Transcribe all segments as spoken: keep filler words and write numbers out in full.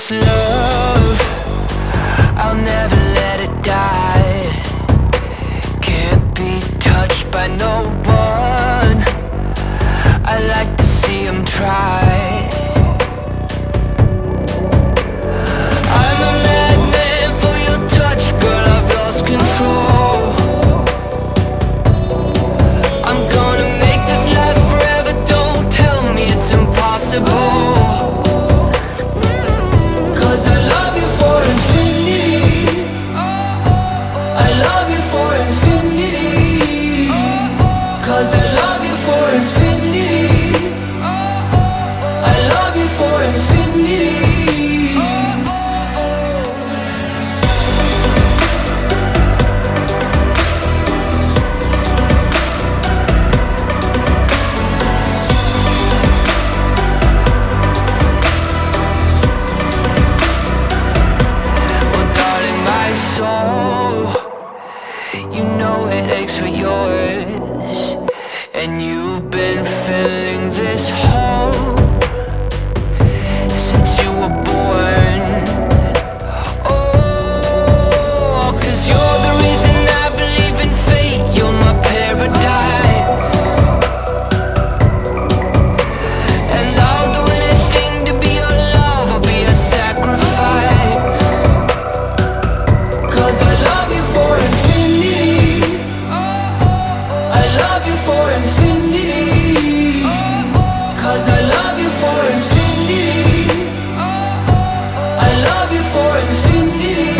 this love, I'll never let it die. Can't be touched by no one. I like to see him try. I'm a madman for your touch, girl, I've lost control. I'm gonna make this last forever, don't tell me it's impossible. Cause I love you for infinity, I love you for infinity. Cause I love you for infinity, I love you for infinity. You know it aches for yours, and you've been filling this hole since you were born. Oh, cause you're the reason I believe in fate, you're my paradise. And I'll do anything to be your love, I'll be a sacrifice. Cause I love you for infinity, I love you for infinity. Cause I love you for infinity, I love you for infinity.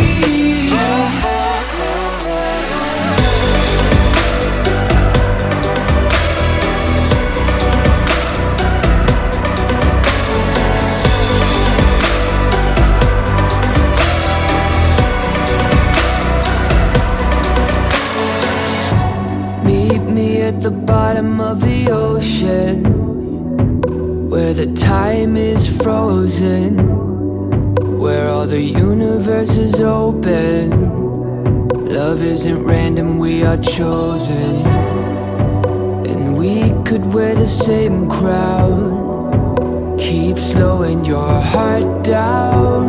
Meet me at the bottom of the ocean, where the time is frozen, where all the universe is open. Love isn't random, we are chosen. And we could wear the same crown, keep slowing your heart down.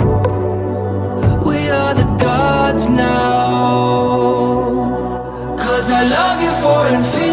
We are the gods now. Cause I love you for infinity,